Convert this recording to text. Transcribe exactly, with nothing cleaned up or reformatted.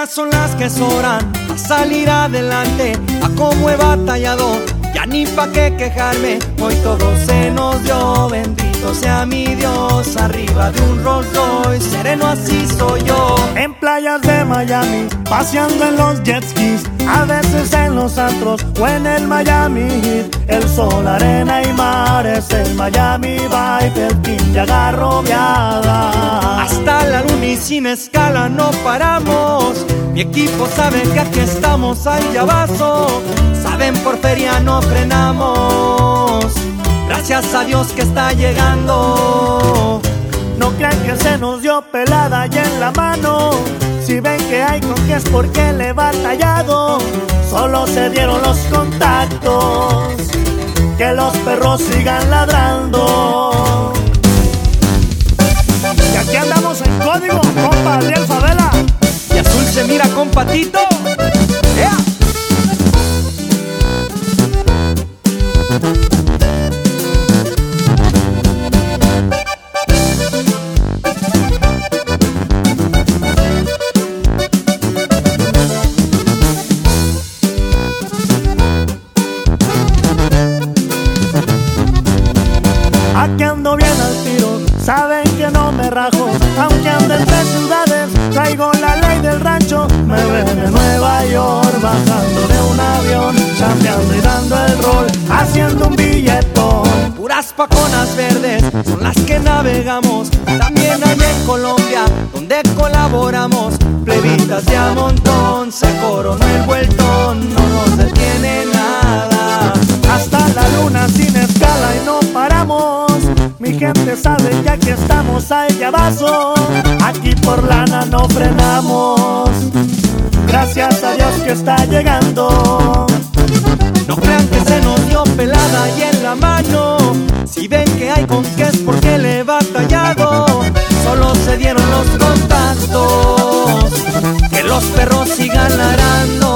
ellas son las que sobran a salir adelante. A cómo he batallado, ya ni pa' qué quejarme. Hoy todo se nos dio, bendito sea mi Dios. Arriba de un Rolls Royce, sereno así soy yo. En playas de Miami, paseando en los jet skis, a veces en los antros o en el Miami Heat. El sol, arena y mar es el Miami Vibe, el team ya agarrobeada. Hasta la luna y sin escala no paramos. Mi equipo sabe que aquí estamos al llavazo. Saben por feria no frenamos. Gracias a Dios que está llegando. No crean que se nos dio pelada y en la mano. Si ven que hay con qué es porque le he batallado. Solo se dieron los contactos. Que los perros sigan ladrando. Y aquí andamos en código, compa Adriel Favela. Y azul se mira con Patito. Yeah. Aquí ando bien al tiro, saben que no me rajo. Aunque ande entre ciudades, traigo la ley del rancho. Me ven de Nueva York, bajando de un avión, chambeando y dando el rol, haciendo un billetón. Puras paconas verdes son las que navegamos. También hay en Colombia, donde colaboramos. Plebitas de a montón, se coronó el vueltón. No nos detiene nada. Hasta la luna sin escala y no paramos. Mi gente sabe que aquí estamos al llavazo. Aquí por lana no frenamos. Gracias a Dios que está llegando. No crean que se nos dio pelada y en la mano. Si ven que hay con qué es porque le he batallado. Solo se dieron los contactos. Que los perros sigan ladrando.